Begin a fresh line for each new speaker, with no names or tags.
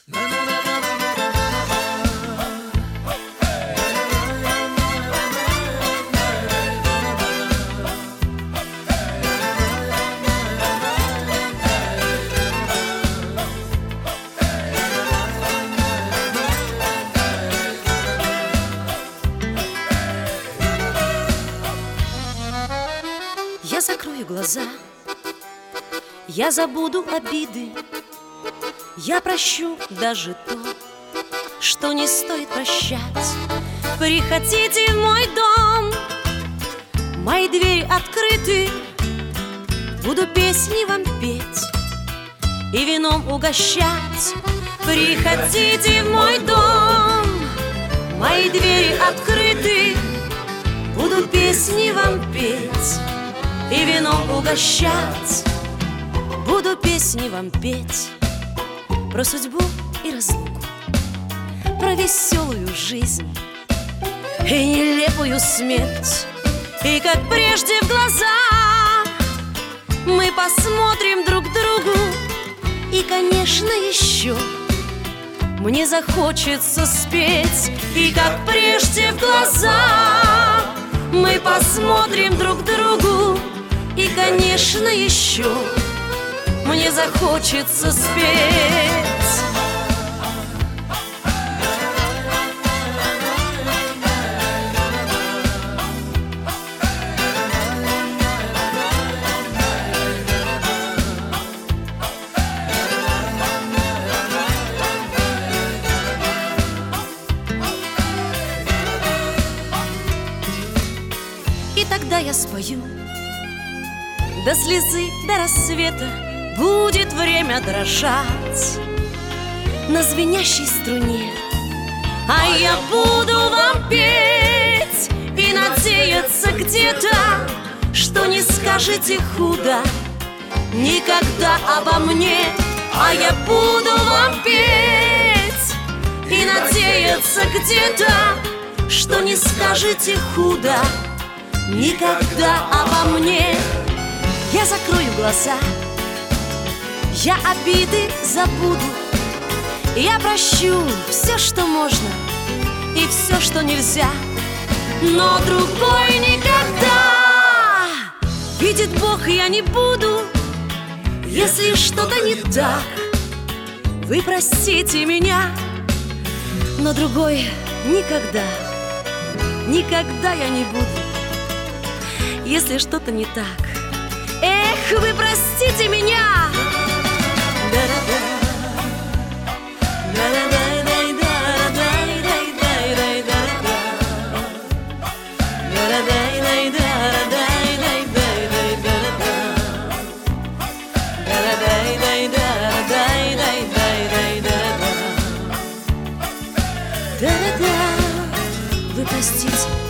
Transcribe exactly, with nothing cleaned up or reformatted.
Я закрою глаза, я забуду обиды, я прощу даже то, что не стоит прощать. Приходите в мой дом, мои двери открыты, буду песни вам петь и вином угощать. Приходите в мой дом, мои двери открыты, буду песни вам петь и вином угощать. Буду песни вам петь про судьбу и разлуку, про веселую жизнь и нелепую смерть. И как прежде в глаза мы посмотрим друг другу, и, конечно, еще мне захочется спеть. И как прежде в глаза мы посмотрим друг другу, и, конечно, еще мне захочется спеть. И тогда я спою до слезы, до рассвета. Будет время дрожать на звенящей струне, а я буду вам петь и надеяться где-то, что не скажете худо никогда обо мне. А я буду вам петь и надеяться где-то, что не скажете худо никогда обо мне. Я закрою глаза, я обиды забуду, я прощу все, что можно, и все, что нельзя. Но другой никогда, видит Бог, я не буду. Если что-то не так, вы простите меня, но другой никогда, никогда я не буду. Если что-то не так, эх, вы простите меня. Вы простите.